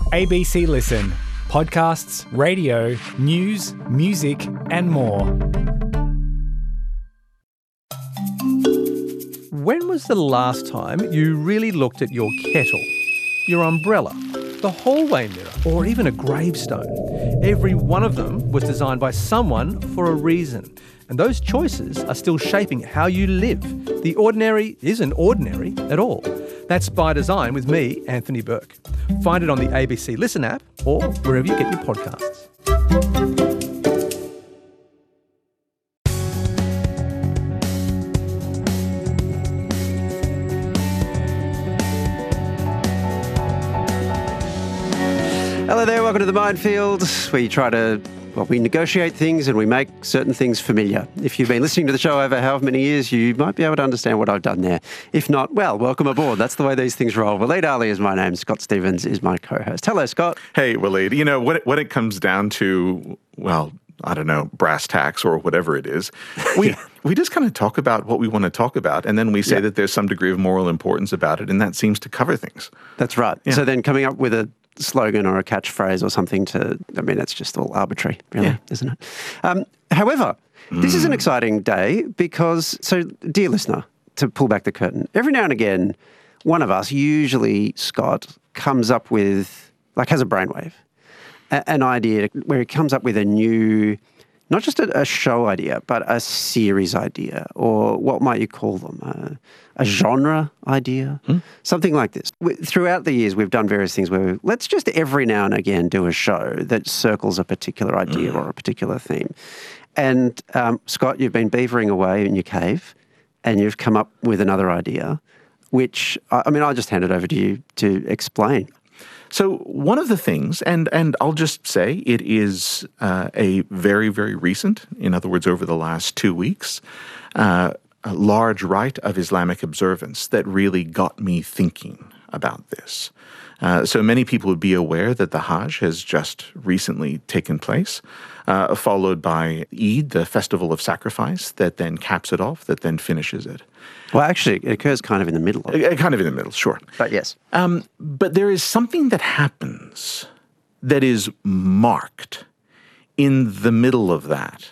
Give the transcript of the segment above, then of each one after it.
ABC Listen. Podcasts, radio, news, music, and more. When was the last time you really looked at your kettle, your umbrella, the hallway mirror, or even a gravestone? Every one of them was designed by someone for a reason. And those choices are still shaping how you live. The ordinary isn't ordinary at all. That's By Design with me, Anthony Burke. Find it on the ABC Listen app or wherever you get your podcasts. Hello there, welcome to The Minefield, where we negotiate things and we make certain things familiar. If you've been listening to the show over however many years, you might be able to understand what I've done there. If not, well, welcome aboard. That's the way these things roll. Waleed Ali is my name. Scott Stevens is my co-host. Hello, Scott. Hey, Waleed. You know, when it comes down to, well, I don't know, brass tacks or whatever it is, we just kind of talk about what we want to talk about, and then we say that there's some degree of moral importance about it, and that seems to cover things. That's right. Yeah. So then coming up with a slogan or a catchphrase or something that's just all arbitrary, really, isn't it? However, this is an exciting day because, so dear listener, to pull back the curtain, every now and again, one of us, usually Scott, comes up with, has a brainwave, an idea where he comes up with a new, not just a show idea, but a series idea, or what might you call them? A genre idea, something like this. Throughout the years, we've done various things where let's just every now and again do a show that circles a particular idea or a particular theme. And Scott, you've been beavering away in your cave and you've come up with another idea, which, I'll just hand it over to you to explain. So one of the things, and I'll just say it is a very, very recent, in other words, over the last 2 weeks, a large rite of Islamic observance that really got me thinking about this. So many people would be aware that the Hajj has just recently taken place, followed by Eid, the festival of sacrifice, that then caps it off, that then finishes it. Well, actually, it occurs kind of in the middle of it. Kind of in the middle, sure. But yes. But there is something that happens that is marked in the middle of that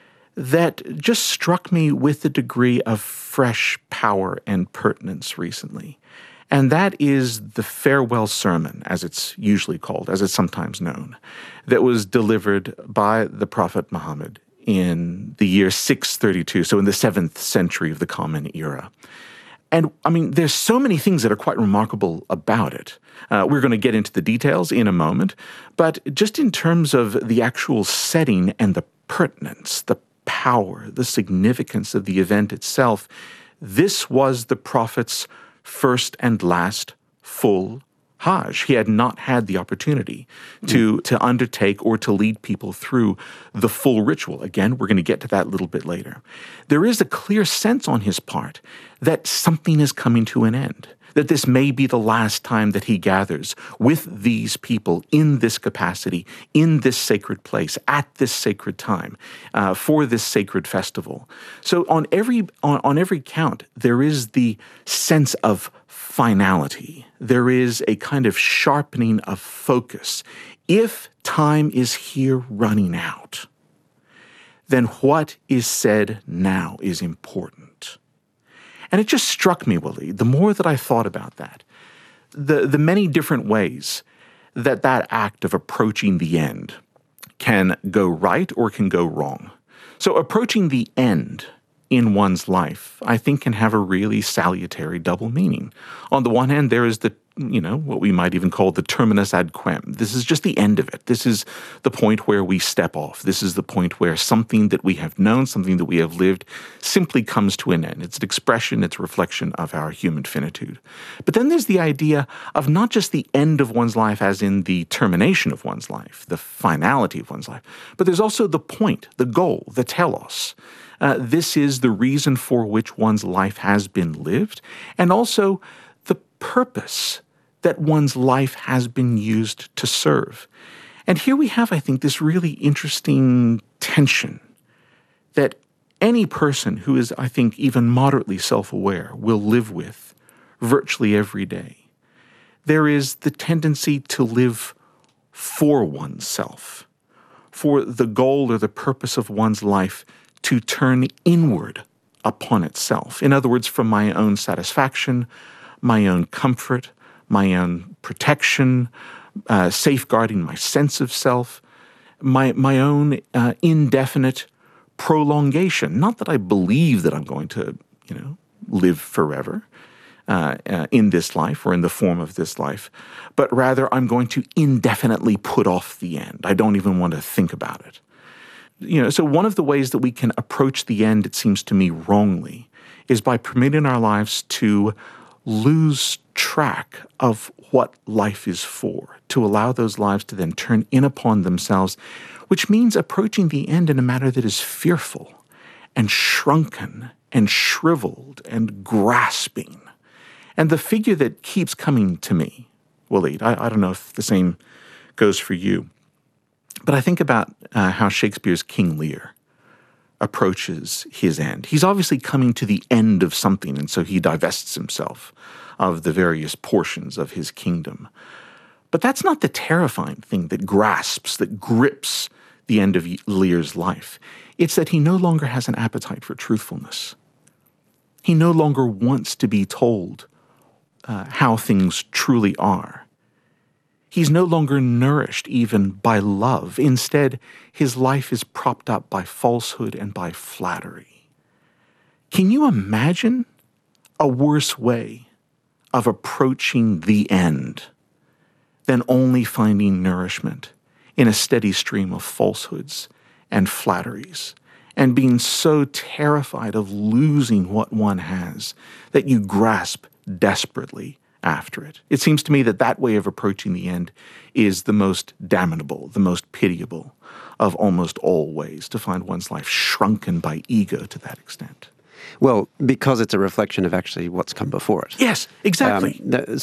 just struck me with a degree of fresh power and pertinence recently. And that is the farewell sermon, as it's usually called, as it's sometimes known, that was delivered by the Prophet Muhammad in the year 632, so in the 7th century of the Common Era. And, there's so many things that are quite remarkable about it. We're going to get into the details in a moment, but just in terms of the actual setting and the pertinence, the power, the significance of the event itself, this was the Prophet's first and last full Hajj. He had not had the opportunity to undertake or to lead people through the full ritual. Again, we're going to get to that a little bit later. There is a clear sense on his part that something is coming to an end, that this may be the last time that he gathers with these people in this capacity, in this sacred place, at this sacred time, for this sacred festival. So on every count, there is the sense of finality. There is a kind of sharpening of focus. If time is here running out, then what is said now is important. And it just struck me, Waleed, the more that I thought about that, the many different ways that act of approaching the end can go right or can go wrong. So approaching the end in one's life, I think, can have a really salutary double meaning. On the one hand, there is what we might even call the terminus ad quem. This is just the end of it. This is the point where we step off. This is the point where something that we have known, something that we have lived, simply comes to an end. It's an expression, it's a reflection of our human finitude. But then there's the idea of not just the end of one's life as in the termination of one's life, the finality of one's life, but there's also the point, the goal, the telos. This is the reason for which one's life has been lived, and also the purpose that one's life has been used to serve. And here we have, I think, this really interesting tension that any person who is, I think, even moderately self-aware will live with virtually every day. There is the tendency to live for oneself, for the goal or the purpose of one's life to turn inward upon itself. In other words, from my own satisfaction, my own comfort, my own protection, safeguarding my sense of self, my own indefinite prolongation. Not that I believe that I'm going to, live forever in this life or in the form of this life, but rather I'm going to indefinitely put off the end. I don't even want to think about it. So one of the ways that we can approach the end, it seems to me, wrongly, is by permitting our lives to lose track of what life is for, to allow those lives to then turn in upon themselves, which means approaching the end in a manner that is fearful and shrunken and shriveled and grasping. And the figure that keeps coming to me, Waleed, I don't know if the same goes for you, but I think about how Shakespeare's King Lear approaches his end. He's obviously coming to the end of something, and so he divests himself of the various portions of his kingdom. But that's not the terrifying thing that grasps, that grips the end of Lear's life. It's that he no longer has an appetite for truthfulness. He no longer wants to be told how things truly are. He's no longer nourished even by love. Instead, his life is propped up by falsehood and by flattery. Can you imagine a worse way of approaching the end than only finding nourishment in a steady stream of falsehoods and flatteries, and being so terrified of losing what one has that you grasp desperately after it? It seems to me that that way of approaching the end is the most damnable, the most pitiable of almost all ways to find one's life shrunken by ego to that extent. Well, because it's a reflection of actually what's come before it. Yes, exactly.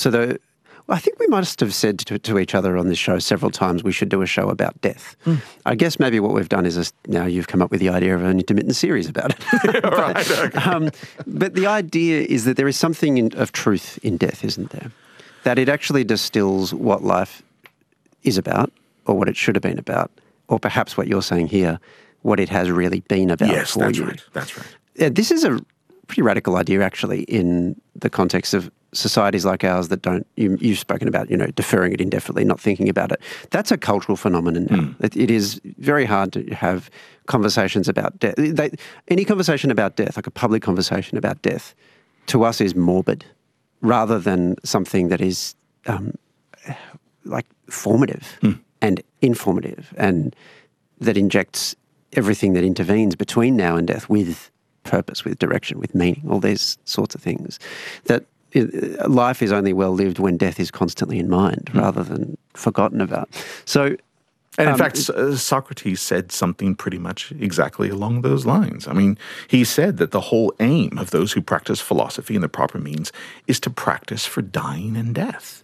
I think we must have said to each other on this show several times we should do a show about death. I guess maybe what we've done is now you've come up with the idea of an intermittent series about it. Right, okay. But the idea is that there is something of truth in death, isn't there? That it actually distills what life is about, or what it should have been about, or perhaps what you're saying here, what it has really been about for you. Right. That's right. This is a pretty radical idea, actually, in the context of societies like ours that don't, you've spoken about, deferring it indefinitely, not thinking about it. That's a cultural phenomenon now. It is very hard to have conversations about death. Any conversation about death, like a public conversation about death, to us is morbid rather than something that is like formative and informative, and that injects everything that intervenes between now and death with purpose, with direction, with meaning, all these sorts of things. That life is only well lived when death is constantly in mind rather than forgotten about. So, and in fact, Socrates said something pretty much exactly along those lines. I mean, he said that the whole aim of those who practice philosophy in the proper means is to practice for dying and death.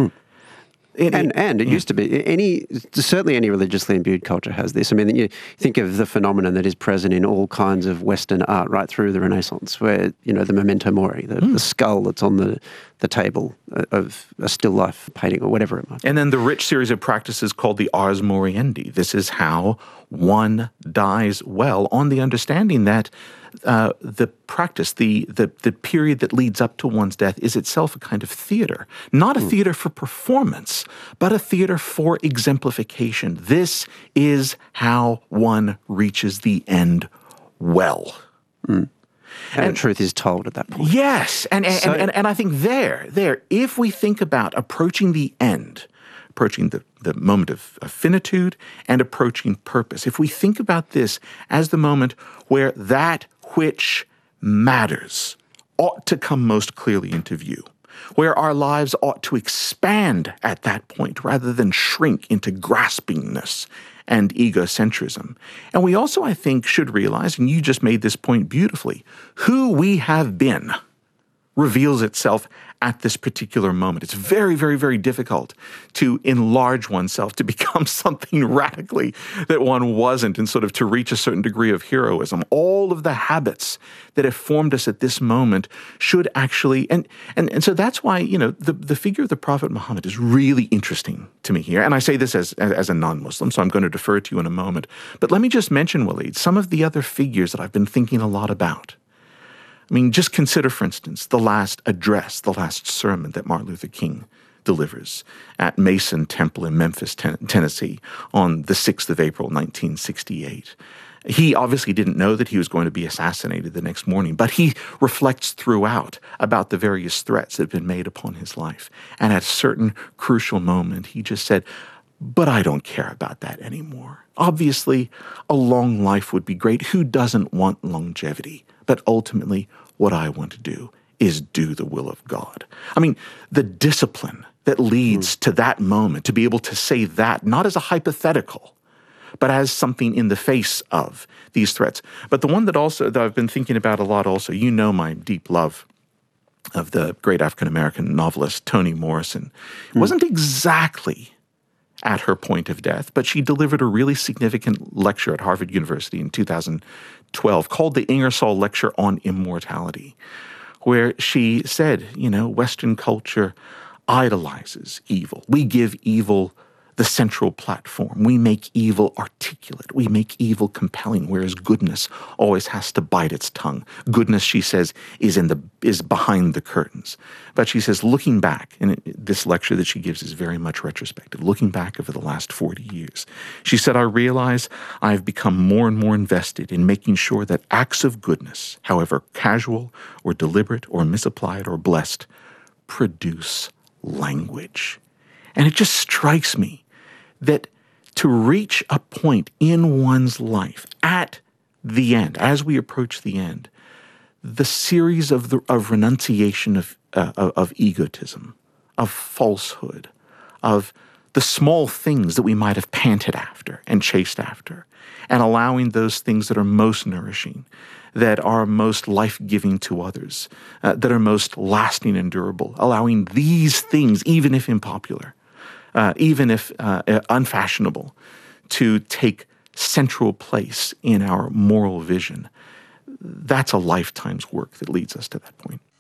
And it used to be, certainly any religiously imbued culture has this. I mean, you think of the phenomenon that is present in all kinds of Western art right through the Renaissance, where, the memento mori, the skull that's on the table of a still life painting or whatever it might be. And then the rich series of practices called the ars moriendi. This is how one dies well, on the understanding that the practice, the period that leads up to one's death is itself a kind of theater. Not a theater for performance, but a theater for exemplification. This is how one reaches the end well. And the truth is told at that point. Yes, and I think there, if we think about approaching the end, approaching the moment of finitude and approaching purpose, if we think about this as the moment where that which matters ought to come most clearly into view, where our lives ought to expand at that point rather than shrink into graspingness and egocentrism. And we also, I think, should realize, and you just made this point beautifully, who we have been reveals itself at this particular moment. It's very, very, very difficult to enlarge oneself, to become something radically that one wasn't, and sort of to reach a certain degree of heroism. All of the habits that have formed us at this moment should actually, and so that's why, the figure of the Prophet Muhammad is really interesting to me here. And I say this as a non-Muslim, so I'm going to defer to you in a moment. But let me just mention, Waleed, some of the other figures that I've been thinking a lot about. I mean, just consider, for instance, the last address, the last sermon that Martin Luther King delivers at Mason Temple in Memphis, Tennessee, on the 6th of April, 1968. He obviously didn't know that he was going to be assassinated the next morning, but he reflects throughout about the various threats that have been made upon his life. And at a certain crucial moment, he just said, "But I don't care about that anymore. Obviously, a long life would be great. Who doesn't want longevity? But ultimately, what I want to do is do the will of God." I mean, the discipline that leads to that moment, to be able to say that, not as a hypothetical, but as something in the face of these threats. But the one that I've been thinking about a lot also, my deep love of the great African-American novelist Toni Morrison. It wasn't exactly at her point of death, but she delivered a really significant lecture at Harvard University in 2012 called the Ingersoll Lecture on Immortality, where she said, Western culture idolizes evil. We give evil the central platform. We make evil articulate. We make evil compelling, whereas goodness always has to bite its tongue. Goodness, she says, is behind the curtains. But she says, looking back, and this lecture that she gives is very much retrospective, looking back over the last 40 years, she said, I realize I've become more and more invested in making sure that acts of goodness, however casual or deliberate or misapplied or blessed, produce language. And it just strikes me that to reach a point in one's life at the end, as we approach the end, the series of renunciation of egotism, of falsehood, of the small things that we might have panted after and chased after, and allowing those things that are most nourishing, that are most life-giving to others, that are most lasting and durable, allowing these things, even if unpopular, even if unfashionable, to take central place in our moral vision. That's a lifetime's work that leads us to that point.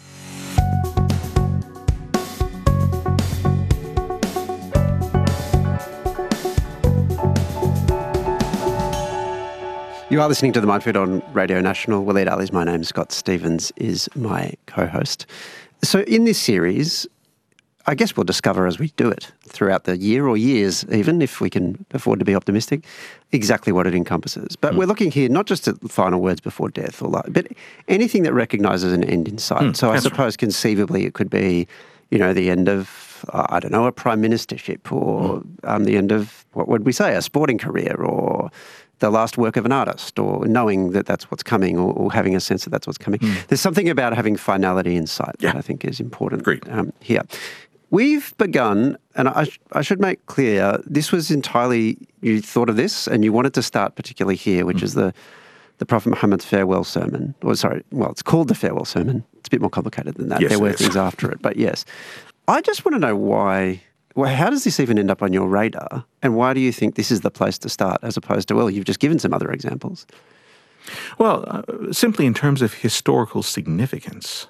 You are listening to The Mindfeed on Radio National. Waleed Ali is my name. Scott Stephens is my co-host. So in this series, I guess we'll discover as we do it throughout the year or years, even if we can afford to be optimistic, exactly what it encompasses. But we're looking here not just at final words before death, but anything that recognises an end in sight. So I suppose conceivably it could be, the end of, a prime ministership, or the end of, what would we say, a sporting career, or the last work of an artist, or knowing that that's what's coming, or having a sense that that's what's coming. There's something about having finality in sight that I think is important here. We've begun, and I should make clear, this was entirely, you thought of this and you wanted to start particularly here, which is the Prophet Muhammad's farewell sermon. It's called the farewell sermon. It's a bit more complicated than that. Yes, there were things after it, but yes. I just want to know how does this even end up on your radar, and why do you think this is the place to start, as opposed to, you've just given some other examples? Well, simply in terms of historical significance,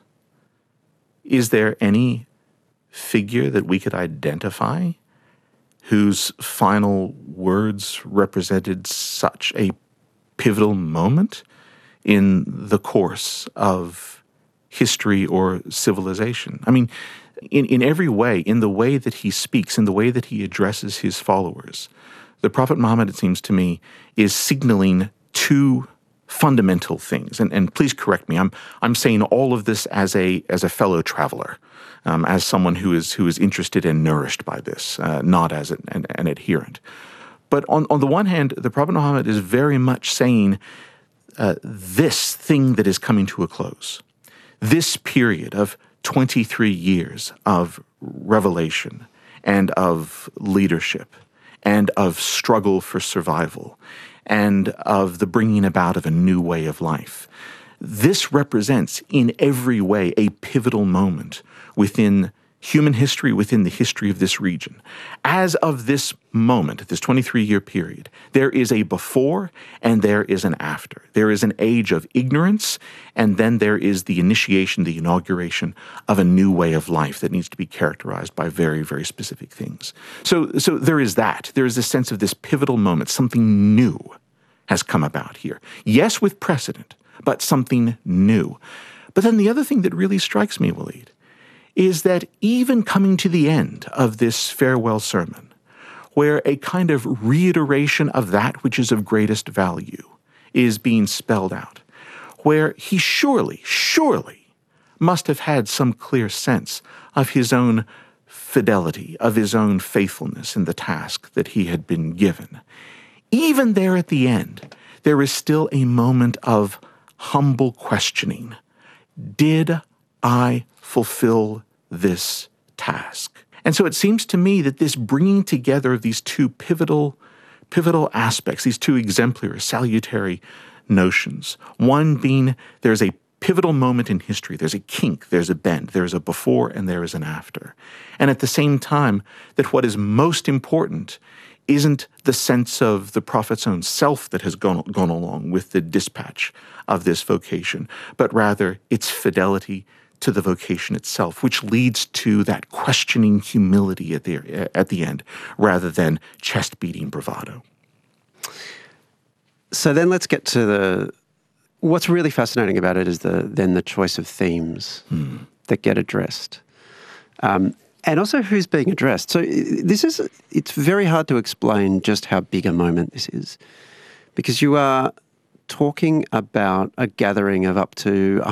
is there any figure that we could identify whose final words represented such a pivotal moment in the course of history or civilization? I mean, in every way, in the way that he speaks, in the way that he addresses his followers, the Prophet Muhammad, it seems to me, is signaling two fundamental things. And please correct me. I'm saying all of this as a fellow traveler, as someone who is interested and nourished by this, not as an adherent. But on the one hand, the Prophet Muhammad is very much saying this thing that is coming to a close, this period of 23 years of revelation and of leadership and of struggle for survival and of the bringing about of a new way of life. This represents in every way a pivotal moment within human history, within the history of this region. As of this moment, this 23-year period, there is a before and there is an after. There is an age of ignorance, and then there is the initiation, the inauguration of a new way of life that needs to be characterized by very, very specific things. So there is that. There is a sense of this pivotal moment. Something new has come about here. Yes, with precedent, but something new. But then the other thing that really strikes me, Waleed, is that even coming to the end of this farewell sermon, where a kind of reiteration of that which is of greatest value is being spelled out, where he surely must have had some clear sense of his own fidelity, of his own faithfulness in the task that he had been given. Even there at the end, there is still a moment of humble questioning. Did I fulfill this task? And so it seems to me that this bringing together of these two pivotal aspects, these two exemplary, salutary notions, one being there's a pivotal moment in history, there's a kink, there's a bend, there's a before and there is an after. And at the same time, that what is most important isn't the sense of the prophet's own self that has gone along with the dispatch of this vocation, but rather its fidelity to the vocation itself, which leads to that questioning humility at the end, rather than chest-beating bravado. So then let's get to what's really fascinating about it is the choice of themes that get addressed. And also who's being addressed. So it's very hard to explain just how big a moment this is, because you are talking about a gathering of up to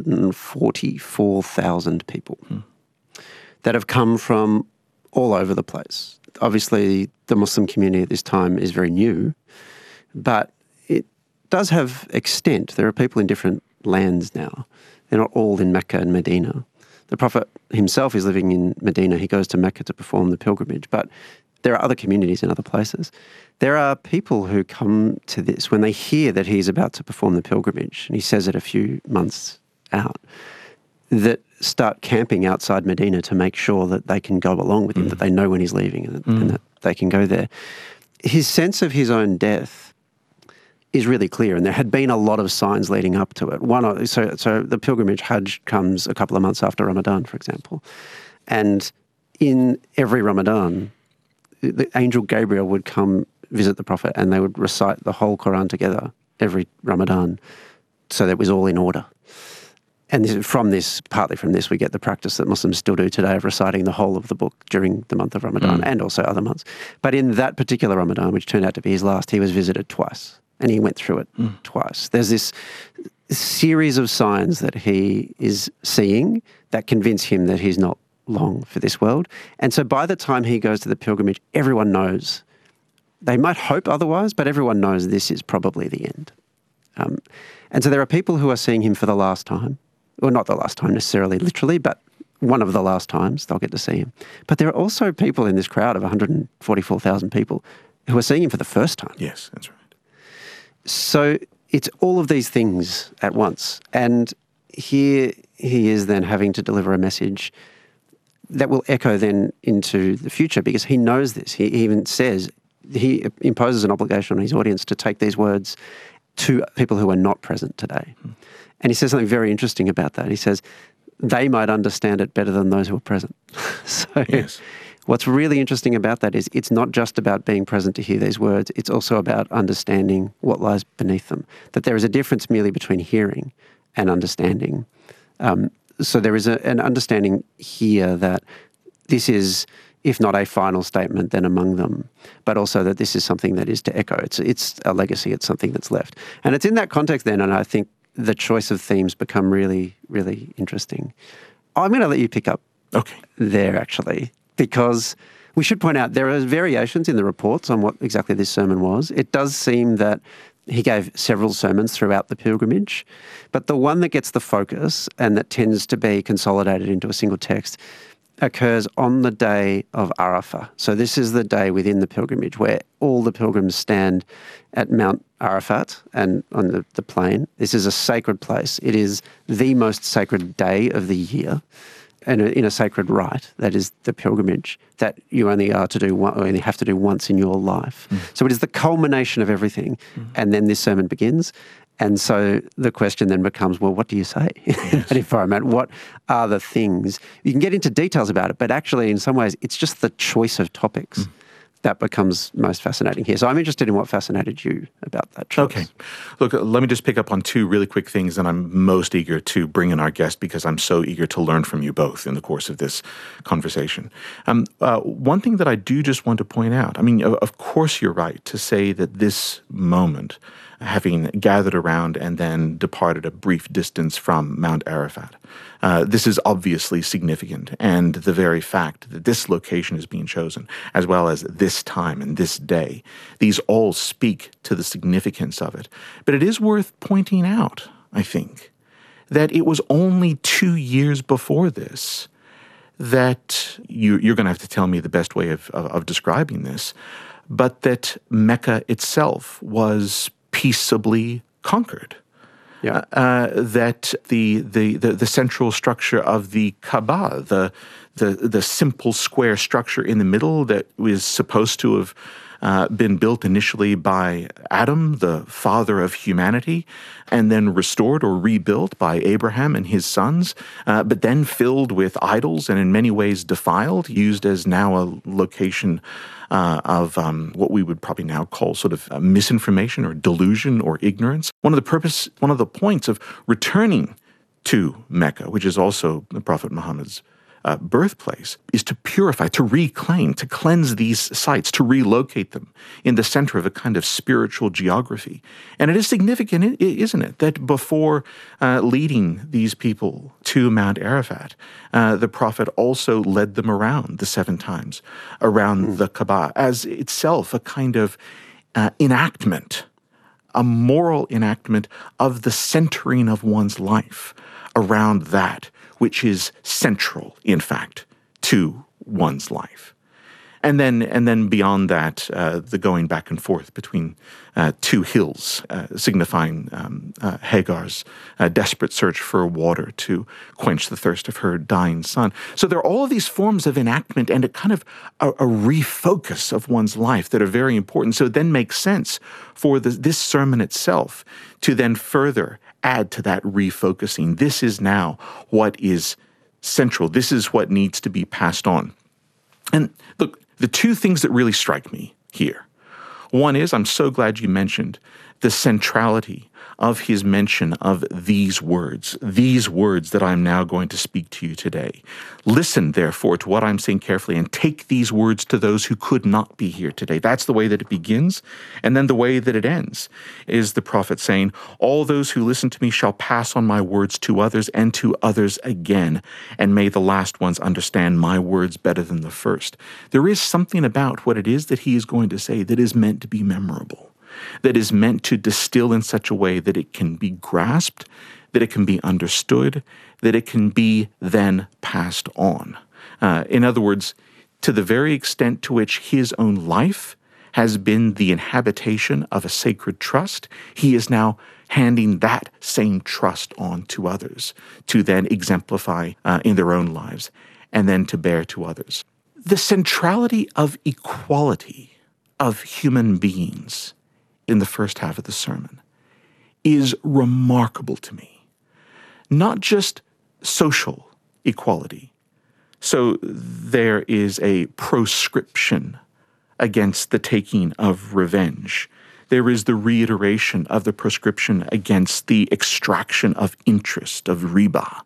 144,000 people that have come from all over the place. Obviously, the Muslim community at this time is very new, but it does have extent. There are people in different lands now. They're not all in Mecca and Medina. The Prophet himself is living in Medina. He goes to Mecca to perform the pilgrimage, but there are other communities in other places. There are people who come to this when they hear that he's about to perform the pilgrimage, and he says it a few months out, that start camping outside Medina to make sure that they can go along with him, that they know when he's leaving and that they can go there. His sense of his own death is really clear, and there had been a lot of signs leading up to it. So the pilgrimage Hajj comes a couple of months after Ramadan, for example, and in every Ramadan, the angel Gabriel would come visit the Prophet, and they would recite the whole Quran together every Ramadan, so that it was all in order. And partly from this, we get the practice that Muslims still do today of reciting the whole of the book during the month of Ramadan and also other months. But in that particular Ramadan, which turned out to be his last, he was visited twice. And he went through it twice. There's this series of signs that he is seeing that convince him that he's not long for this world. And so by the time he goes to the pilgrimage, everyone knows. They might hope otherwise, but everyone knows this is probably the end. And so there are people who are seeing him for the last time. Well, not the last time necessarily, literally, but one of the last times they'll get to see him. But there are also people in this crowd of 144,000 people who are seeing him for the first time. Yes, that's right. So it's all of these things at once. And here he is then having to deliver a message that will echo then into the future, because he knows this. He even says, he imposes an obligation on his audience to take these words to people who are not present today. And he says something very interesting about that. He says, they might understand it better than those who are present. So yes. What's really interesting about that is it's not just about being present to hear these words, it's also about understanding what lies beneath them. That there is a difference merely between hearing and understanding. So there is an understanding here that this is, if not a final statement, then among them, but also that this is something that is to echo. It's a legacy, it's something that's left. And it's in that context then, and I think the choice of themes become really, really interesting. I'm going to let you pick up there, actually, because we should point out there are variations in the reports on what exactly this sermon was. It does seem that he gave several sermons throughout the pilgrimage, but the one that gets the focus and that tends to be consolidated into a single text occurs on the day of Arafah. So this is the day within the pilgrimage where all the pilgrims stand at Mount Arafat and on the plain. This is a sacred place. It is the most sacred day of the year, and in a sacred rite, that is the pilgrimage that you only have to do once in your life. So it is the culmination of everything, and then this sermon begins. And so the question then becomes, well, what do you say in that environment? What are the things? You can get into details about it, but actually in some ways it's just the choice of topics that becomes most fascinating here. So I'm interested in what fascinated you about that choice. Okay. Look, let me just pick up on two really quick things that I'm most eager to bring in our guest because I'm so eager to learn from you both in the course of this conversation. One thing that I do just want to point out, I mean, of course you're right to say that this moment, having gathered around and then departed a brief distance from Mount Arafat. This is obviously significant, and the very fact that this location is being chosen, as well as this time and this day, these all speak to the significance of it. But it is worth pointing out, I think, that it was only 2 years before this that you're going to have to tell me the best way of describing this, but that Mecca itself was peaceably conquered. Yeah. That the central structure of the Kaaba, the simple square structure in the middle that was supposed to have been built initially by Adam, the father of humanity, and then restored or rebuilt by Abraham and his sons, but then filled with idols and in many ways defiled, used as now a location of what we would probably now call sort of misinformation or delusion or ignorance. One of the points of returning to Mecca, which is also the Prophet Muhammad's birthplace, is to purify, to reclaim, to cleanse these sites, to relocate them in the center of a kind of spiritual geography. And it is significant, isn't it, that before leading these people to Mount Arafat, the Prophet also led them around the 7 times around the Kaaba as itself a kind of enactment, a moral enactment of the centering of one's life around that which is central, in fact, to one's life. And then beyond that, the going back and forth between 2 hills, signifying Hagar's desperate search for water to quench the thirst of her dying son. So there are all of these forms of enactment and a kind of a refocus of one's life that are very important. So it then makes sense for this sermon itself to then further add to that refocusing. This is now what is central. This is what needs to be passed on. And look, the 2 things that really strike me here. One is, I'm so glad you mentioned the centrality of his mention of these words that I'm now going to speak to you today. Listen, therefore, to what I'm saying carefully and take these words to those who could not be here today. That's the way that it begins. And then the way that it ends is the prophet saying, all those who listen to me shall pass on my words to others and to others again, and may the last ones understand my words better than the first. There is something about what it is that he is going to say that is meant to be memorable, that is meant to distill in such a way that it can be grasped, that it can be understood, that it can be then passed on. In other words, to the very extent to which his own life has been the inhabitation of a sacred trust, he is now handing that same trust on to others to then exemplify in their own lives and then to bear to others. The centrality of equality of human beings in the first half of the sermon is remarkable to me. Not just social equality. So there is a proscription against the taking of revenge. There is the reiteration of the proscription against the extraction of interest, of riba,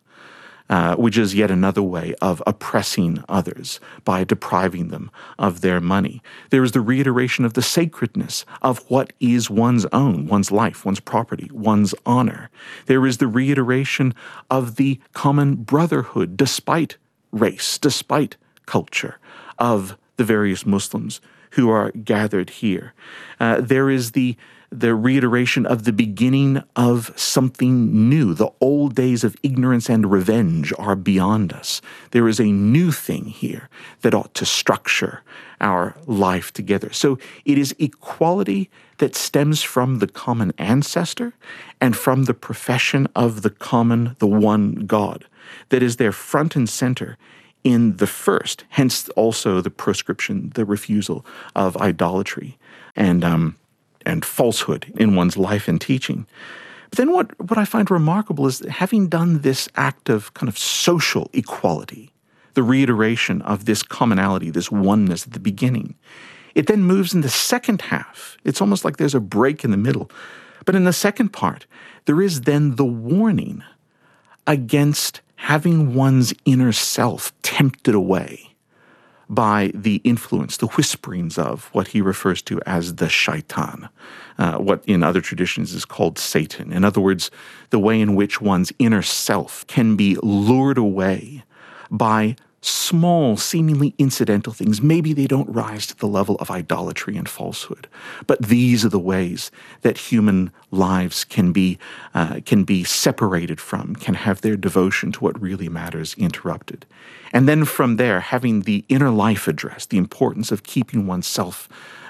which is yet another way of oppressing others by depriving them of their money. There is the reiteration of the sacredness of what is one's own, one's life, one's property, one's honor. There is the reiteration of the common brotherhood, despite race, despite culture, of the various Muslims who are gathered here. There is the the reiteration of the beginning of something new. The old days of ignorance and revenge are beyond us. There is a new thing here that ought to structure our life together. So it is equality that stems from the common ancestor and from the profession of the one God, that is there front and center in the first, hence also the proscription, the refusal of idolatry and falsehood in one's life and teaching. But then what I find remarkable is that having done this act of kind of social equality, the reiteration of this commonality, this oneness at the beginning, it then moves in the second half. It's almost like there's a break in the middle. But in the second part, there is then the warning against having one's inner self tempted away by the influence, the whisperings of what he refers to as the shaitan, what in other traditions is called Satan. In other words, the way in which one's inner self can be lured away by small, seemingly incidental things. Maybe they don't rise to the level of idolatry and falsehood, but these are the ways that human lives can be separated from, can have their devotion to what really matters interrupted. And then from there, having the inner life address, the importance of keeping oneself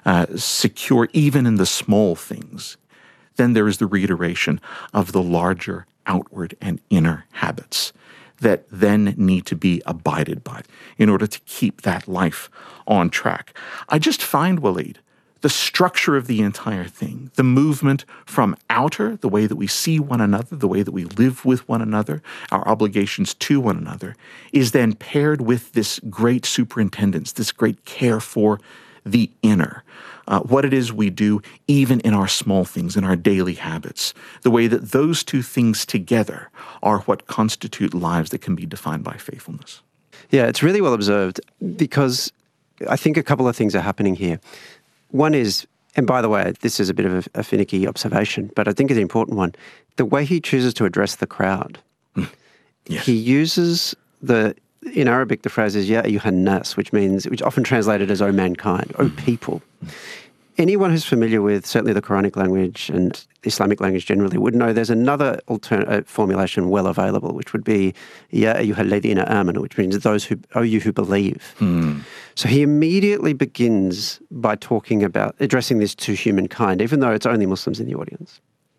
secure even in the small things. Then there is the reiteration of the larger outward and inner habits that then need to be abided by in order to keep that life on track. I just find, Walid, the structure of the entire thing, the movement from outer, the way that we see one another, the way that we live with one another, our obligations to one another, is then paired with this great superintendence, this great care for the inner. What it is we do even in our small things, in our daily habits, the way that those two things together are what constitute lives that can be defined by faithfulness. Yeah, it's really well observed because I think a couple of things are happening here. One is, and by the way, this is a bit of a finicky observation, but I think it's an important one, the way he chooses to address the crowd. Yes. He uses in Arabic, the phrase is Ya ayyuhan nas, which often translated as O mankind, O people. Anyone who's familiar with certainly the Quranic language and Islamic language generally would know there's another alternate formulation well available, which would be Ya ayyuhal ladhina amanu, which means those you who believe. So he immediately begins by talking about addressing this to humankind, even though it's only Muslims in the audience.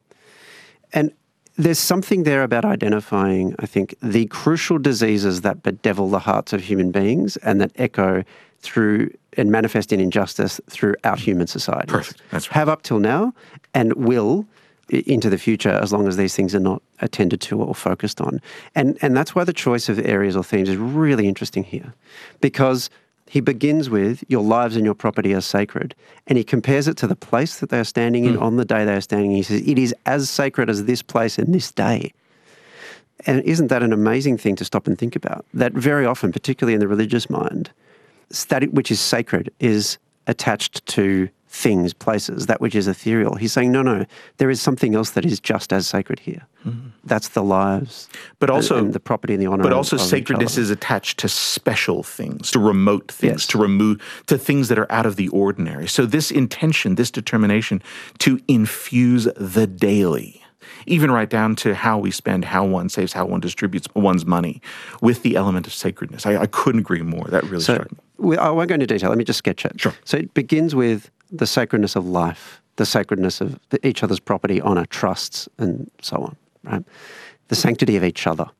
And there's something there about identifying, I think, the crucial diseases that bedevil the hearts of human beings and that echo through and manifest in injustice throughout human society. Perfect. That's right. Have up till now and will into the future as long as these things are not attended to or focused on. And that's why the choice of areas or themes is really interesting here, because he begins with your lives and your property are sacred, and he compares it to the place that they are standing in on the day they are standing. He says, it is as sacred as this place and this day. And isn't that an amazing thing to stop and think about? That very often, particularly in the religious mind, that which is sacred is attached to things, places, that which is ethereal. He's saying, no, there is something else that is just as sacred here. That's the lives, but also and the property and the honor. But also of sacredness is attached to special things, to remote things, to things that are out of the ordinary. So this intention, this determination to infuse the daily, even right down to how we spend, how one saves, how one distributes one's money, with the element of sacredness. I couldn't agree more. That really struck me. I won't go into detail. Let me just sketch it. Sure. So it begins with the sacredness of life, the sacredness of each other's property, honor, trusts, and so on, right? The sanctity of each other.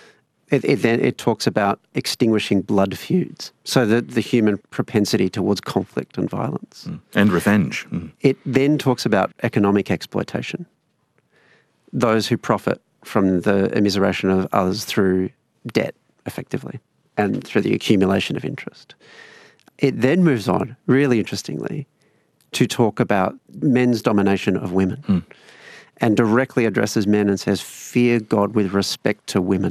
Then it talks about extinguishing blood feuds, so that the human propensity towards conflict and violence. And revenge. It then talks about economic exploitation, those who profit from the immiseration of others through debt, effectively, and through the accumulation of interest. It then moves on, really interestingly, to talk about men's domination of women and directly addresses men and says, fear God with respect to women.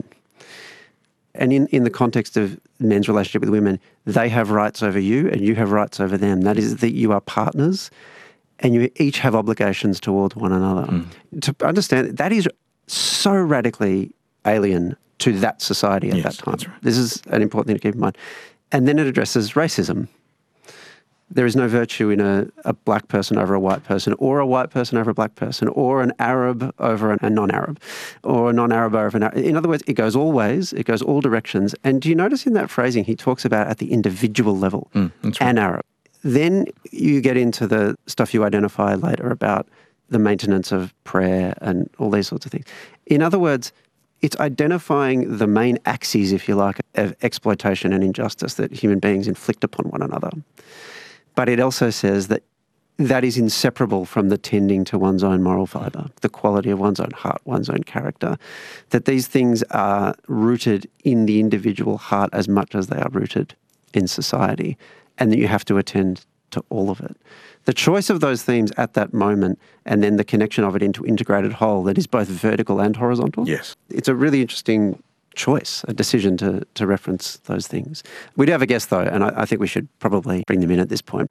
And in the context of men's relationship with women, they have rights over you and you have rights over them. That is that you are partners and you each have obligations towards one another. To understand, that is so radically alien to that society at that time. That's right. This is an important thing to keep in mind. And then it addresses racism. There is no virtue in a black person over a white person, or a white person over a black person, or an Arab over a non-Arab, or a non-Arab over an Arab. In other words, it goes all ways, it goes all directions. And do you notice in that phrasing he talks about at the individual level, that's right. an Arab. Then you get into the stuff you identify later about the maintenance of prayer and all these sorts of things. In other words, it's identifying the main axes, if you like, of exploitation and injustice that human beings inflict upon one another. But it also says that that is inseparable from the tending to one's own moral fibre, the quality of one's own heart, one's own character, that these things are rooted in the individual heart as much as they are rooted in society, and that you have to attend to all of it. The choice of those themes at that moment and then the connection of it into integrated whole that is both vertical and horizontal. Yes. It's a really interesting choice, a decision to reference those things. We do have a guest though, and I think we should probably bring them in at this point.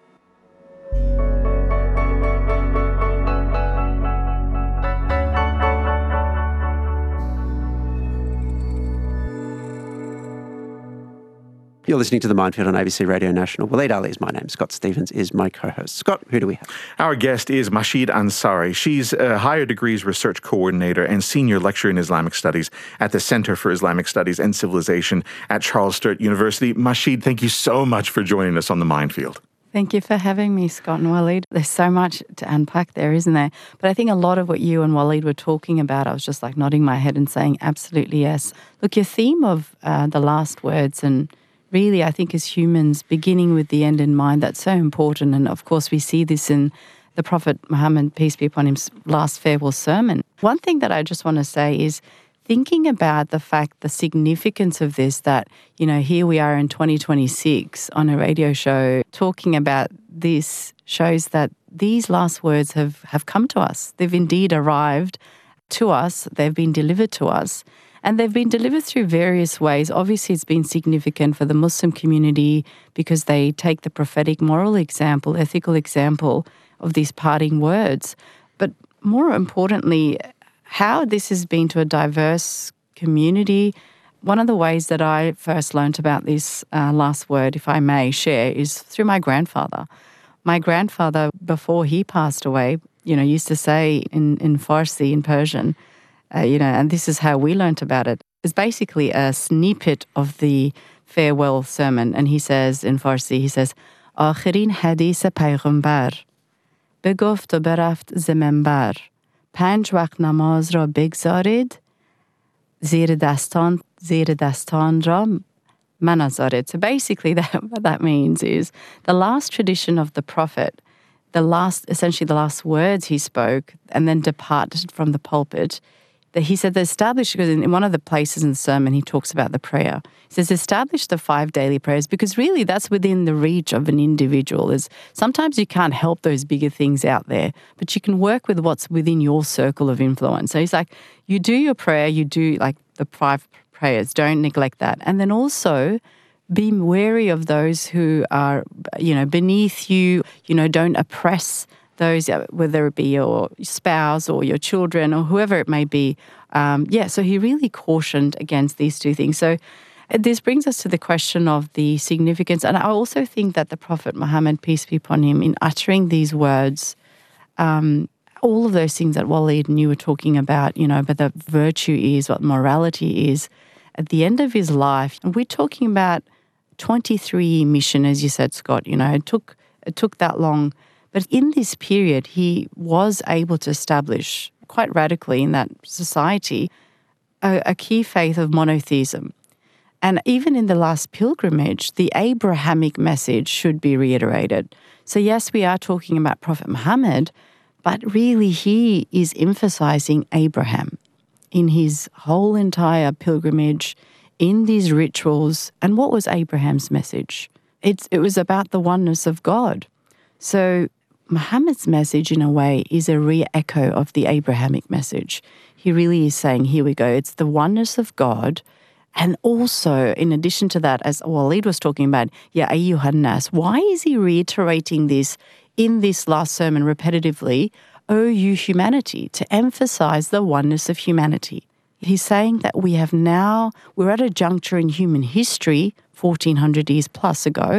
You're listening to The Minefield on ABC Radio National. Waleed Ali is my name. Scott Stephens is my co-host. Scott, who do we have? Our guest is Masheed Ansari. She's a Higher Degrees Research Coordinator and Senior Lecturer in Islamic Studies at the Center for Islamic Studies and Civilization at Charles Sturt University. Masheed, thank you so much for joining us on The Minefield. Thank you for having me, Scott and Waleed. There's so much to unpack there, isn't there? But I think a lot of what you and Waleed were talking about, I was just like nodding my head and saying absolutely yes. Look, your theme of the last words, and really I think as humans, beginning with the end in mind, that's so important. And of course we see this in the Prophet Muhammad, peace be upon him's last farewell sermon. One thing that I just want to say is thinking about the fact, the significance of this, that, you know, here we are in 2026 on a radio show talking about this, shows that these last words have come to us. They've indeed arrived to us. They've been delivered to us. And they've been delivered through various ways. Obviously, it's been significant for the Muslim community because they take the prophetic moral example, ethical example of these parting words. But more importantly, how this has been to a diverse community. One of the ways that I first learnt about this last word, if I may share, is through my grandfather. My grandfather, before he passed away, you know, used to say in Farsi, in Persian, and this is how we learnt about it. It's basically a snippet of the farewell sermon. And he says in Farsi, he says, آخرین حدیث پیغمبر بگفت و برفت ز منبر 5 وقت نماز را بگذارید زیر دستان را منازارید. So basically what that means is the last tradition of the Prophet, essentially the last words he spoke and then departed from the pulpit, that he said, establish, because in one of the places in the sermon he talks about the prayer. He says, establish the 5 daily prayers, because really that's within the reach of an individual. Sometimes you can't help those bigger things out there, but you can work with what's within your circle of influence. So he's like, you do your prayer, you do like the 5 prayers, don't neglect that. And then also be wary of those who are, beneath you, don't oppress those, whether it be your spouse or your children or whoever it may be. So he really cautioned against these 2 things. So this brings us to the question of the significance. And I also think that the Prophet Muhammad, peace be upon him, in uttering these words, all of those things that Waleed and you were talking about, but the virtue is, what morality is, at the end of his life, and we're talking about 23-year mission, as you said, Scott, it took that long. But in this period, he was able to establish quite radically in that society a key faith of monotheism. And even in the last pilgrimage, the Abrahamic message should be reiterated. So yes, we are talking about Prophet Muhammad, but really he is emphasizing Abraham in his whole entire pilgrimage, in these rituals. And what was Abraham's message? It was about the oneness of God. So Muhammad's message, in a way, is a re-echo of the Abrahamic message. He really is saying, here we go, it's the oneness of God. And also, in addition to that, as Waleed was talking about, Ya ayyuhan nas, why is he reiterating this in this last sermon repetitively? O you humanity, to emphasize the oneness of humanity. He's saying that we're at a juncture in human history, 1400 years plus ago,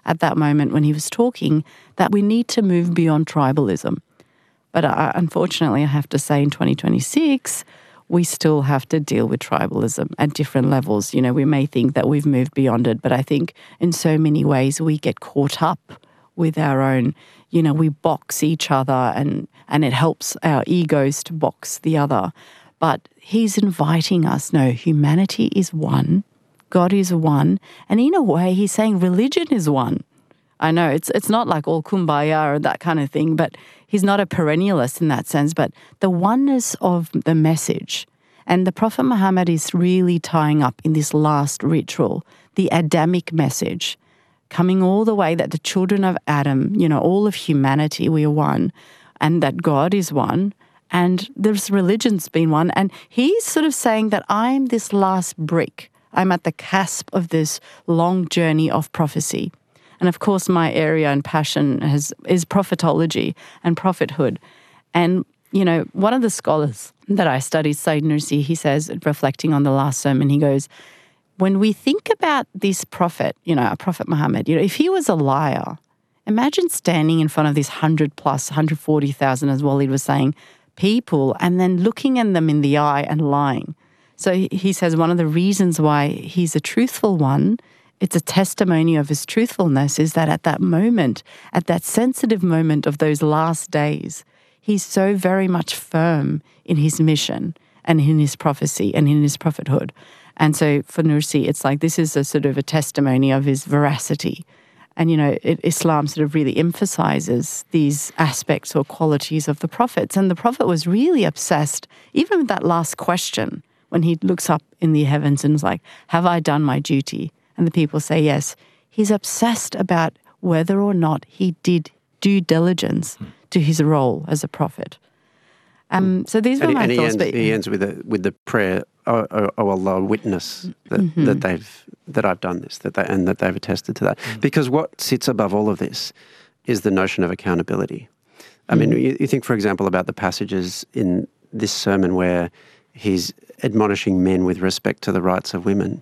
at that moment when he was talking that we need to move beyond tribalism. But unfortunately, I have to say in 2026, we still have to deal with tribalism at different levels. You know, we may think that we've moved beyond it, but I think in so many ways we get caught up with our own, you know, we box each other and it helps our egos to box the other. But he's inviting us, no, humanity is one, God is one, and in a way he's saying religion is one. I know it's not like all kumbaya or that kind of thing, but he's not a perennialist in that sense, but the oneness of the message. And the Prophet Muhammad is really tying up in this last ritual, the Adamic message, coming all the way that the children of Adam, you know, all of humanity, we are one, and that God is one, and there's religion's been one. And he's sort of saying that I'm this last brick. I'm at the cusp of this long journey of prophecy. And of course, my area and passion is prophetology and prophethood. And, you know, one of the scholars that I studied, Sayyid Nursi, he says, reflecting on the last sermon, he goes, when we think about this prophet, you know, Prophet Muhammad, you know, if he was a liar, imagine standing in front of this 100 plus, 140,000, as Walid was saying, people, and then looking at them in the eye and lying. So he says one of the reasons why he's a truthful one, it's a testimony of his truthfulness, is that at that moment, at that sensitive moment of those last days, he's so very much firm in his mission and in his prophecy and in his prophethood. And so for Nursi, it's like this is a sort of a testimony of his veracity. And, you know, Islam sort of really emphasizes these aspects or qualities of the prophets. And the prophet was really obsessed, even with that last question, when he looks up in the heavens and is like, have I done my duty? And the people say yes. He's obsessed about whether or not he did due diligence to his role as a prophet. So these were my thoughts. He ends with the prayer, "Oh Allah, witness that I've done this, that they've attested to that." Because what sits above all of this is the notion of accountability. I mean, you think, for example, about the passages in this sermon where he's admonishing men with respect to the rights of women.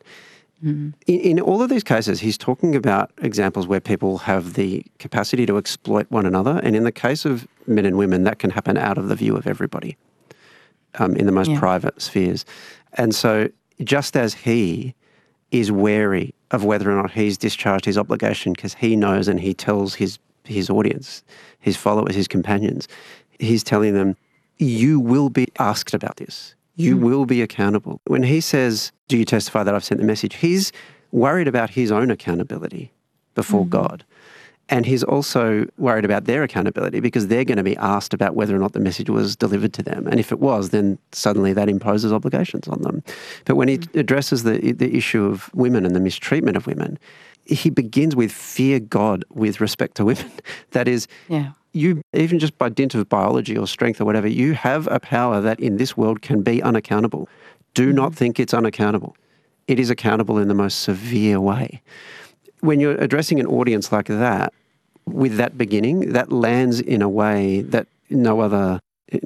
In all of these cases, he's talking about examples where people have the capacity to exploit one another. And in the case of men and women, that can happen out of the view of everybody in the most private spheres. And so just as he is wary of whether or not he's discharged his obligation because he knows and he tells his audience, his followers, his companions, he's telling them, you will be asked about this. You will be accountable. When he says, do you testify that I've sent the message? He's worried about his own accountability before God. And he's also worried about their accountability because they're going to be asked about whether or not the message was delivered to them. And if it was, then suddenly that imposes obligations on them. But when he addresses the issue of women and the mistreatment of women, he begins with fear God with respect to women. That is, you, even just by dint of biology or strength or whatever, you have a power that in this world can be unaccountable. Do not think it's unaccountable. It is accountable in the most severe way. When you're addressing an audience like that, with that beginning, that lands in a way that no other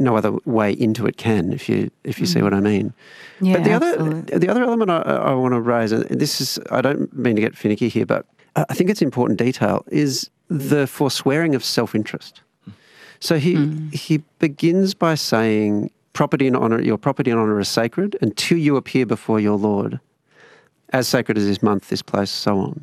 way into it can, if you see what I mean. Yeah, but the other element I want to raise, and this is, I don't mean to get finicky here, but I think it's important detail, is the forswearing of self-interest. So he begins by saying, property and honor, your property and honor is sacred until you appear before your Lord, as sacred as this month, this place, so on.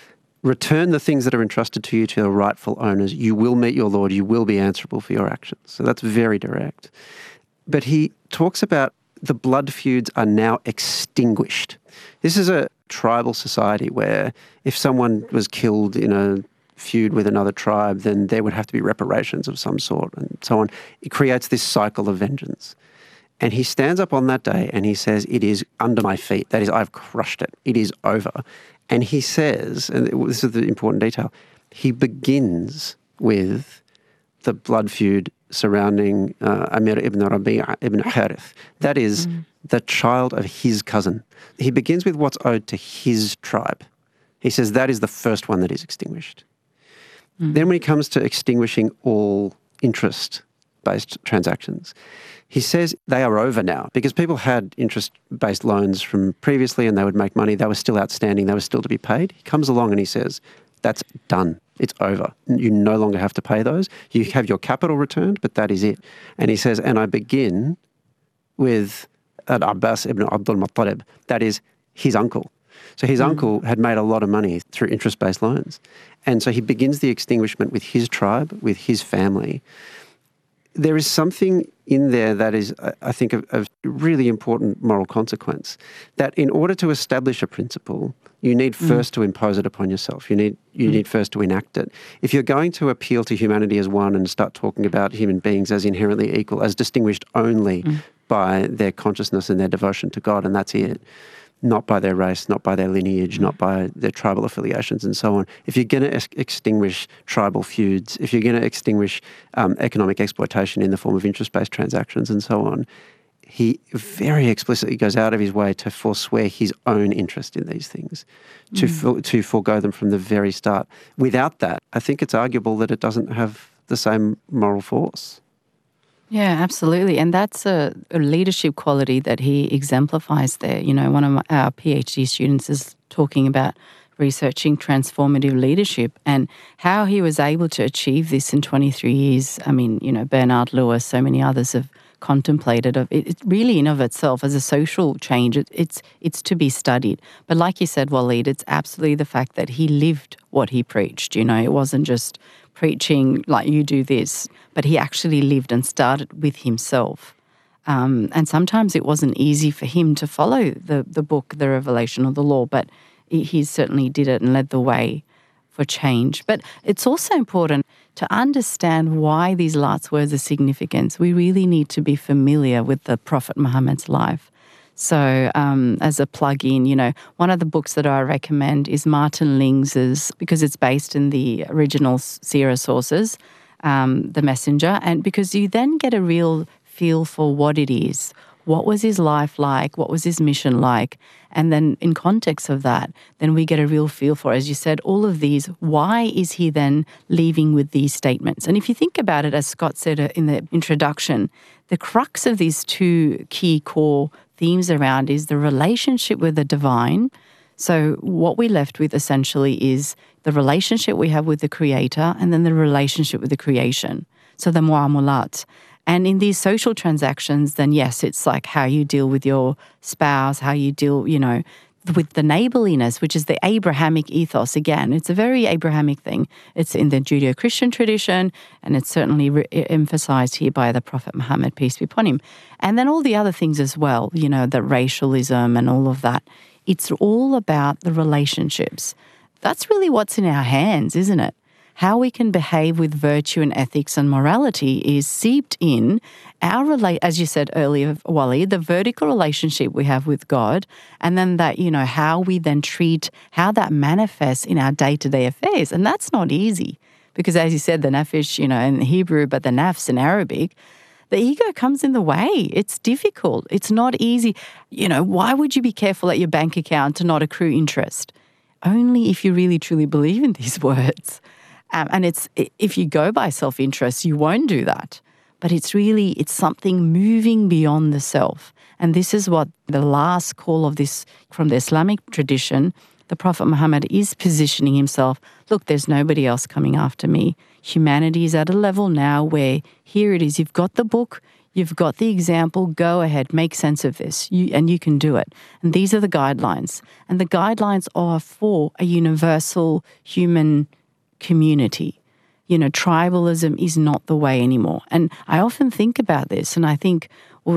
Return the things that are entrusted to you to their rightful owners. You will meet your Lord. You will be answerable for your actions. So that's very direct. But he talks about the blood feuds are now extinguished. This is a tribal society where if someone was killed in a feud with another tribe, then there would have to be reparations of some sort and so on. It creates this cycle of vengeance. And he stands up on that day and he says, it is under my feet. That is, I've crushed it. It is over. And he says, and this is the important detail, he begins with the blood feud surrounding Amir ibn Rabi'a ibn Harith. That is the child of his cousin. He begins with what's owed to his tribe. He says that is the first one that is extinguished. Then when he comes to extinguishing all interest-based transactions, he says they are over now because people had interest-based loans from previously and they would make money. They were still outstanding. They were still to be paid. He comes along and he says, That's done. It's over. You no longer have to pay those. You have your capital returned, but that is it. And he says, and I begin with Al-Abbas ibn Abdul Muttalib. That is his uncle. So his uncle had made a lot of money through interest-based loans. And so he begins the extinguishment with his tribe, with his family. There is something in there that is, I think, of really important moral consequence, that in order to establish a principle, you need first to impose it upon yourself. You need first to enact it. If you're going to appeal to humanity as one and start talking about human beings as inherently equal, as distinguished only by their consciousness and their devotion to God, and that's it, not by their race, not by their lineage, not by their tribal affiliations and so on. If you're going to extinguish tribal feuds, if you're going to extinguish economic exploitation in the form of interest-based transactions and so on, he very explicitly goes out of his way to forswear his own interest in these things, to forego them from the very start. Without that, I think it's arguable that it doesn't have the same moral force. Yeah, absolutely. And that's a leadership quality that he exemplifies there. You know, one of our PhD students is talking about researching transformative leadership and how he was able to achieve this in 23 years. I mean, you know, Bernard Lewis, so many others have contemplated of it. It really in of itself as a social change, it's to be studied. But like you said, Waleed, it's absolutely the fact that he lived what he preached. You know, it wasn't just preaching like you do this, but he actually lived and started with himself. And sometimes it wasn't easy for him to follow the book, the revelation or the law, but he certainly did it and led the way for change. But it's also important to understand why these last words are significant. We really need to be familiar with the Prophet Muhammad's life. So as a plug-in, you know, one of the books that I recommend is Martin Lings's, because it's based in the original Seerah sources, The Messenger, and because you then get a real feel for what it is. What was his life like? What was his mission like? And then in context of that, then we get a real feel for, as you said, all of these. Why is he then leaving with these statements? And if you think about it, as Scott said in the introduction, the crux of these two key core themes around is the relationship with the divine. So what we're left with essentially is the relationship we have with the Creator and then the relationship with the creation. So the mu'amalat. And in these social transactions, then yes, it's like how you deal with your spouse, how you deal, you know, with the neighborliness, which is the Abrahamic ethos. Again, it's a very Abrahamic thing. It's in the Judeo-Christian tradition, and it's certainly emphasized here by the Prophet Muhammad, peace be upon him. And then all the other things as well, you know, the racialism and all of that. It's all about the relationships. That's really what's in our hands, isn't it? How we can behave with virtue and ethics and morality is seeped in our, as you said earlier, Waleed, the vertical relationship we have with God, and then that, you know, how we then treat, how that manifests in our day-to-day affairs. And that's not easy because, as you said, the nafsh, you know, in Hebrew, but the nafs in Arabic, the ego comes in the way. It's difficult. It's not easy. You know, why would you be careful at your bank account to not accrue interest? Only if you really, truly believe in these words. And it's if you go by self-interest, you won't do that. But it's something moving beyond the self. And this is what the last call of this from the Islamic tradition, the Prophet Muhammad is positioning himself. Look, there's nobody else coming after me. Humanity is at a level now where here it is. You've got the book. You've got the example. Go ahead, make sense of this. And you can do it. And these are the guidelines. And the guidelines are for a universal human community. You know, tribalism is not the way anymore. And I often think about this, and I think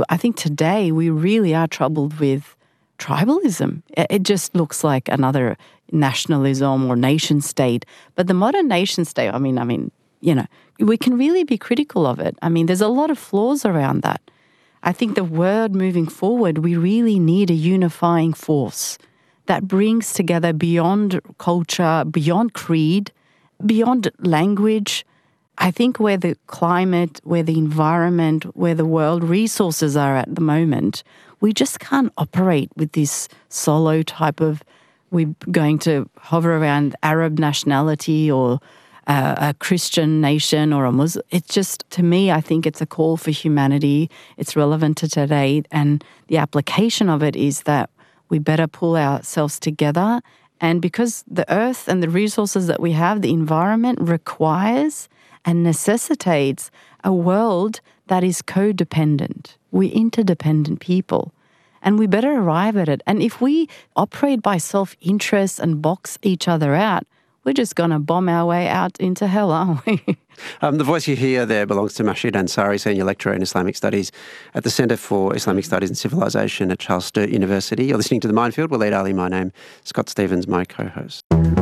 today we really are troubled with tribalism. It just looks like another nationalism or nation state. But the modern nation state, I mean, you know, we can really be critical of it. I mean, there's a lot of flaws around that. I think the word moving forward, we really need a unifying force that brings together beyond culture, beyond creed, beyond language. I think where the climate, where the environment, where the world resources are at the moment, we just can't operate with this solo type of, we're going to hover around Arab nationality or a Christian nation or a Muslim. It's just, to me, I think it's a call for humanity. It's relevant to today. And the application of it is that we better pull ourselves together And because the earth and the resources that we have, the environment requires and necessitates a world that is codependent. We're interdependent people. And we better arrive at it. And if we operate by self-interest and box each other out, we're just going to bomb our way out into hell, aren't we? The voice you hear there belongs to Masheed Ansari, Senior Lecturer in Islamic Studies at the Centre for Islamic Studies and Civilization at Charles Sturt University. You're listening to The Minefield. Waleed Ali, my name. Scott Stephens, my co-host.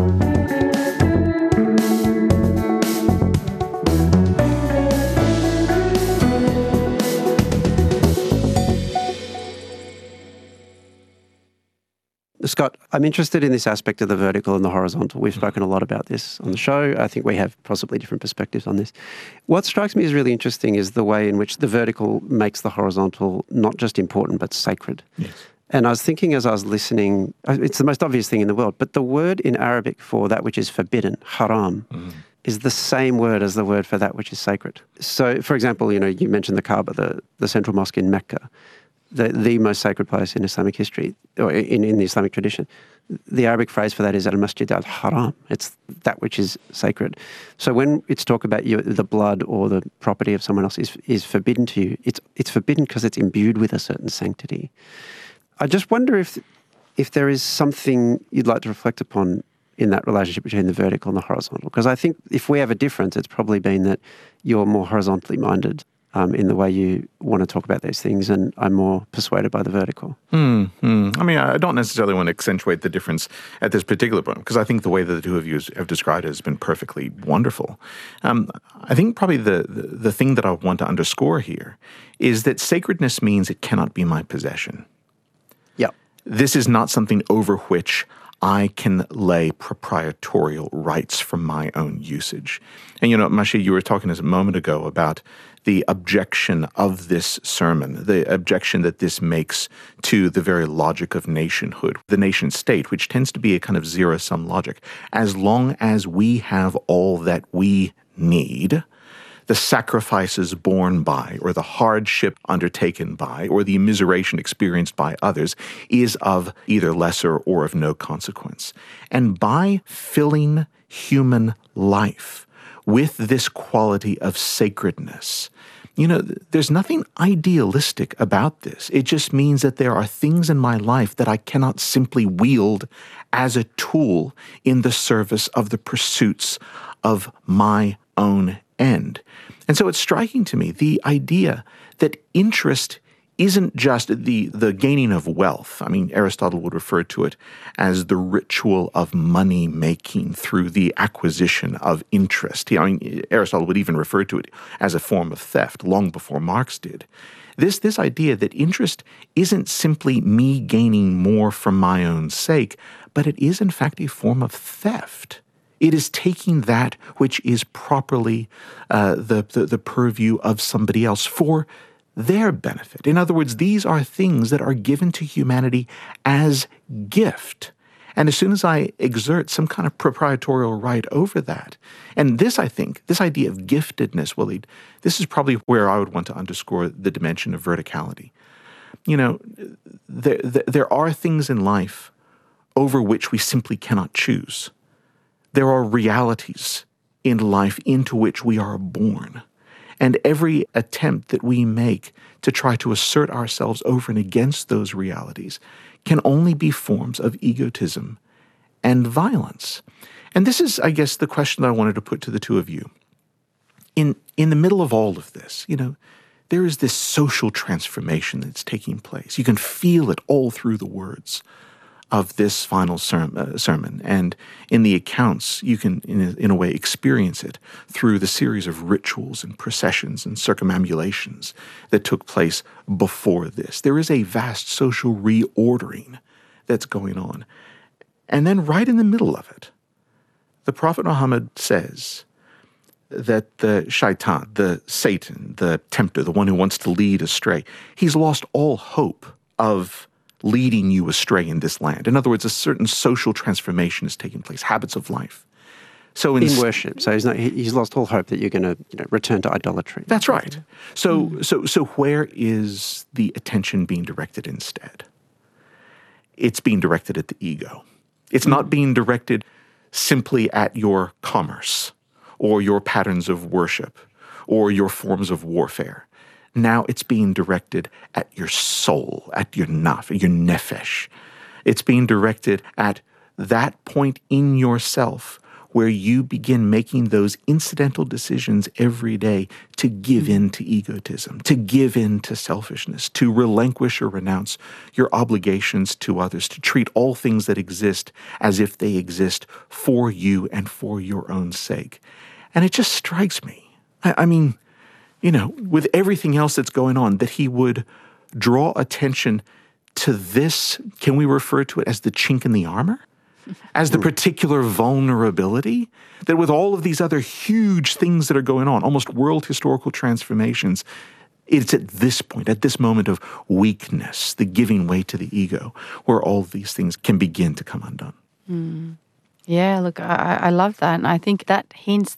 Scott, I'm interested in this aspect of the vertical and the horizontal. We've spoken a lot about this on the show. I think we have possibly different perspectives on this. What strikes me as really interesting is the way in which the vertical makes the horizontal not just important, but sacred. Yes. And I was thinking as I was listening, it's the most obvious thing in the world, but the word in Arabic for that which is forbidden, haram, is the same word as the word for that which is sacred. So, for example, you mentioned the Kaaba, the central mosque in Mecca. The most sacred place in Islamic history, or in the Islamic tradition. The Arabic phrase for that is al-Masjid al-Haram. It's that which is sacred. So when it's talk about the blood or the property of someone else is forbidden to you, it's forbidden because it's imbued with a certain sanctity. I just wonder if there is something you'd like to reflect upon in that relationship between the vertical and the horizontal. Because I think if we have a difference, it's probably been that you're more horizontally minded in the way you want to talk about these things, and I'm more persuaded by the vertical. I mean, I don't necessarily want to accentuate the difference at this particular point, because I think the way that the two of you have described it has been perfectly wonderful. I think probably the thing that I want to underscore here is that sacredness means it cannot be my possession. Yep. This is not something over which I can lay proprietorial rights from my own usage. And, Masheed, you were talking a moment ago about the objection of this sermon, the objection that this makes to the very logic of nationhood, the nation state, which tends to be a kind of zero-sum logic. As long as we have all that we need, the sacrifices borne by, or the hardship undertaken by, or the immiseration experienced by others is of either lesser or of no consequence. And by filling human life with this quality of sacredness, there's nothing idealistic about this. It just means that there are things in my life that I cannot simply wield as a tool in the service of the pursuits of my own end. And so it's striking to me the idea that interest isn't just the gaining of wealth. I mean, Aristotle would refer to it as the ritual of money-making through the acquisition of interest. Aristotle would even refer to it as a form of theft long before Marx did. This idea that interest isn't simply me gaining more for my own sake, but it is in fact a form of theft. It is taking that which is properly the purview of somebody else for their benefit. In other words, these are things that are given to humanity as gift. And as soon as I exert some kind of proprietorial right over that, and this, I think, this idea of giftedness, Waleed, this is probably where I would want to underscore the dimension of verticality. There are things in life over which we simply cannot choose. There are realities in life into which we are born. And every attempt that we make to try to assert ourselves over and against those realities can only be forms of egotism and violence. And this is, I guess, the question that I wanted to put to the two of you. In the middle of all of this, there is this social transformation that's taking place. You can feel it all through the words of this final sermon. And in the accounts, you can, in a way, experience it through the series of rituals and processions and circumambulations that took place before this. There is a vast social reordering that's going on. And then right in the middle of it, the Prophet Muhammad says that the shaitan, the Satan, the tempter, the one who wants to lead astray, he's lost all hope of leading you astray in this land. In other words, a certain social transformation is taking place, habits of life. So in worship, so he's lost all hope that you're going to return to idolatry. That's right. So where is the attention being directed instead? It's being directed at the ego. It's not being directed simply at your commerce or your patterns of worship or your forms of warfare. Now it's being directed at your soul, at your nefesh. It's being directed at that point in yourself where you begin making those incidental decisions every day to give in to egotism, to give in to selfishness, to relinquish or renounce your obligations to others, to treat all things that exist as if they exist for you and for your own sake. And it just strikes me, I mean, with everything else that's going on, that he would draw attention to this, can we refer to it as the chink in the armor? As the particular vulnerability, that with all of these other huge things that are going on, almost world historical transformations, it's at this point, at this moment of weakness, the giving way to the ego, where all these things can begin to come undone. Yeah, look, I love that. And I think that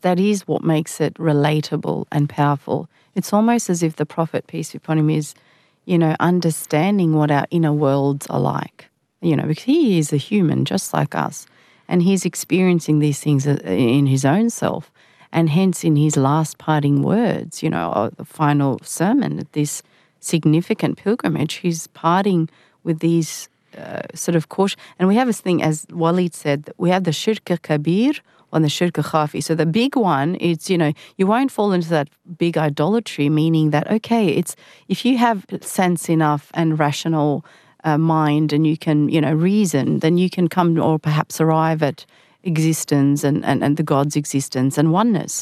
is what makes it relatable and powerful. It's almost as if the prophet, peace be upon him, is, understanding what our inner worlds are like. Because he is a human just like us, and he's experiencing these things in his own self, and hence in his last parting words, the final sermon at this significant pilgrimage, he's parting with these sort of caution. And we have this thing, as Walid said, we have the shirk kabir and the shirk khafi. So the big one is, you won't fall into that big idolatry, meaning that, okay, it's if you have sense enough and rational mind and you can, reason, then you can come or perhaps arrive at existence and the God's existence and oneness.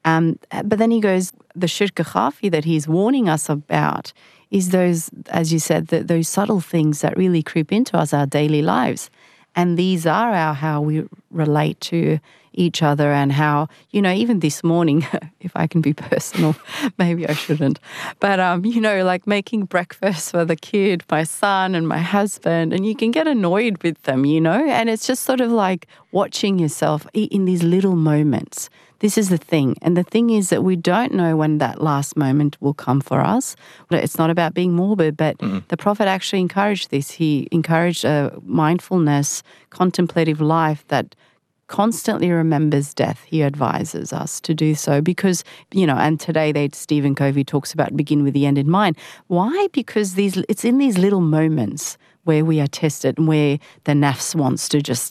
But then he goes, the shirk khafi that he's warning us about is those, as you said, those subtle things that really creep into us, our daily lives. And these are how we relate to each other and how, even this morning, if I can be personal, maybe I shouldn't, but, like making breakfast for the kid, my son and my husband, and you can get annoyed with them, and it's just sort of like watching yourself in these little moments. This is the thing. And the thing is that we don't know when that last moment will come for us. It's not about being morbid, but the Prophet actually encouraged this. He encouraged a mindfulness, contemplative life that constantly remembers death. He advises us to do so because, and today Stephen Covey talks about begin with the end in mind. Why? Because it's in these little moments where we are tested and where the nafs wants to just,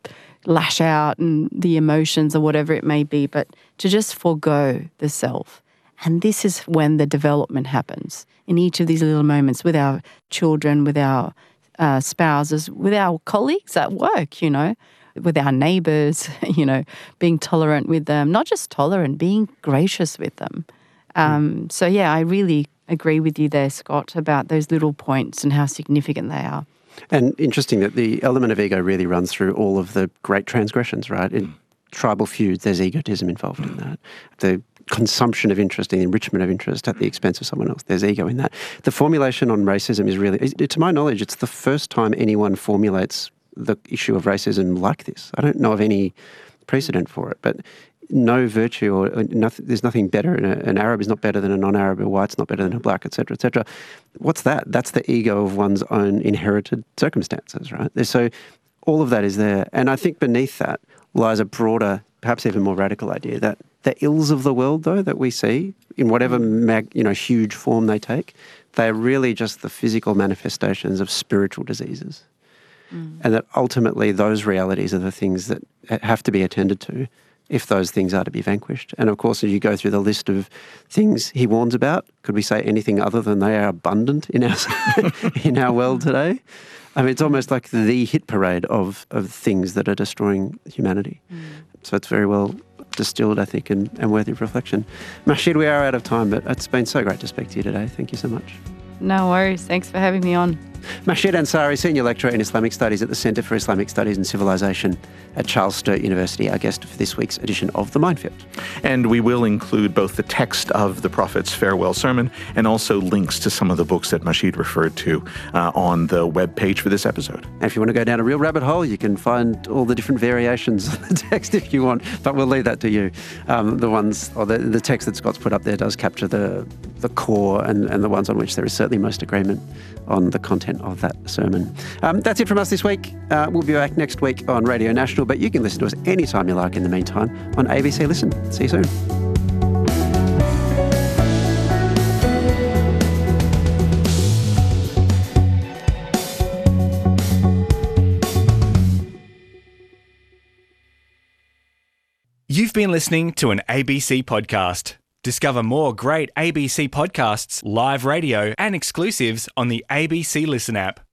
lash out and the emotions or whatever it may be, but to just forego the self. And this is when the development happens in each of these little moments with our children, with our spouses, with our colleagues at work, with our neighbours, being tolerant with them, not just tolerant, being gracious with them. So, yeah, I really agree with you there, Scott, about those little points and how significant they are. And interesting that the element of ego really runs through all of the great transgressions, right? In tribal feuds, there's egotism involved in that. The consumption of interest and enrichment of interest at the expense of someone else, there's ego in that. The formulation on racism is really, to my knowledge, it's the first time anyone formulates the issue of racism like this. I don't know of any precedent for it, but no virtue or nothing, there's nothing better. An Arab is not better than a non-Arab, a white's not better than a black, etc., etc. What's that? That's the ego of one's own inherited circumstances, right? So all of that is there. And I think beneath that lies a broader, perhaps even more radical idea that the ills of the world, though, that we see in whatever huge form they take, they are really just the physical manifestations of spiritual diseases. And that ultimately those realities are the things that have to be attended to if those things are to be vanquished. And of course, as you go through the list of things he warns about, could we say anything other than they are abundant in our world today? I mean, it's almost like the hit parade of things that are destroying humanity. So it's very well distilled, I think, and worthy of reflection. Mahshid, we are out of time, but it's been so great to speak to you today. Thank you so much. No worries. Thanks for having me on. Mahshid Ansari, Senior Lecturer in Islamic Studies at the Centre for Islamic Studies and Civilization at Charles Sturt University, our guest for this week's edition of The Minefield. And we will include both the text of the Prophet's farewell sermon and also links to some of the books that Mahshid referred to on the webpage for this episode. And if you want to go down a real rabbit hole, you can find all the different variations of the text if you want, but we'll leave that to you. The text that Scott's put up there does capture the core and the ones on which there is certainly most agreement on the content content of that sermon. That's it from us this week. We'll be back next week on Radio National, but you can listen to us anytime you like in the meantime on ABC Listen. See you soon. You've been listening to an ABC podcast. Discover more great ABC podcasts, live radio, and exclusives on the ABC Listen app.